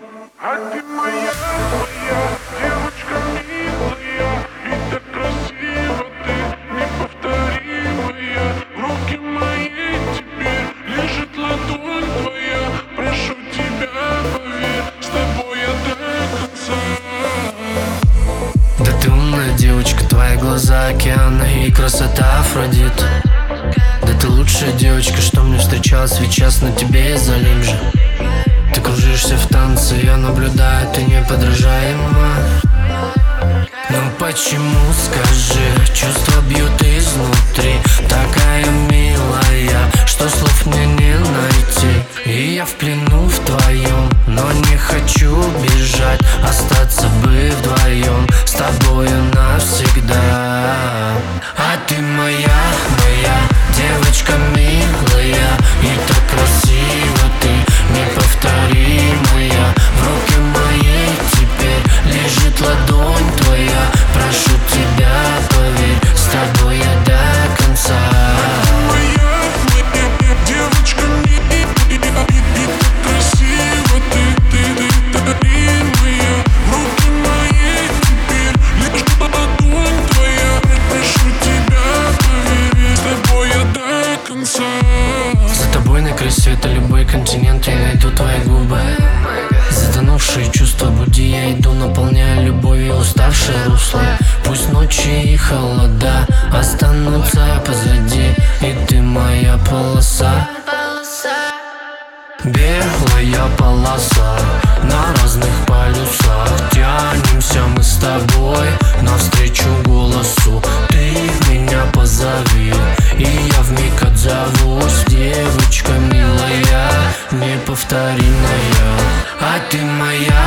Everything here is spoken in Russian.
А ты моя, моя девочка милая, и так красиво ты, неповторимая. В руки моей теперь лежит ладонь твоя. Прошу тебя, поверь, с тобой я до конца. Да ты умная девочка, твои глаза океаны и красота Афродита. Да ты лучшая девочка, что мне встречалась, ведь сейчас на тебе я залим же. Ты кружишься в танце, я наблюдаю, ты неподражаема. Но почему, скажи, чувства бьют изнутри. Такая милая, что слов мне не найти. И я в плену в твоем, но не хочу бежать. Остаться бы вдвоем, с тобою навсегда. А ты моя, моя девочка милая, и так красиво ты, неповторимая. В руке моей теперь лежит ладонь твоя. Прошу тебя, поверь, с тобой я до конца. Моя девочка милая, и так красиво ты, неповторимая. В руки моей теперь лежит ладонь твоя. Прошу тебя, поверь, с тобой я до конца. За тобой на край света любой континент, я найду твои губы. Затонувшие чувства буди, я иду, наполняя любовью уставшее русло. Пусть ночи и холода останутся позади, и ты моя полоса. Белая полоса на разных полюсах. Тянемся мы с тобой навстречу голосу. Ты меня позови, и я вмиг отзовусь. Девочка милая, неповторимая. А ты моя,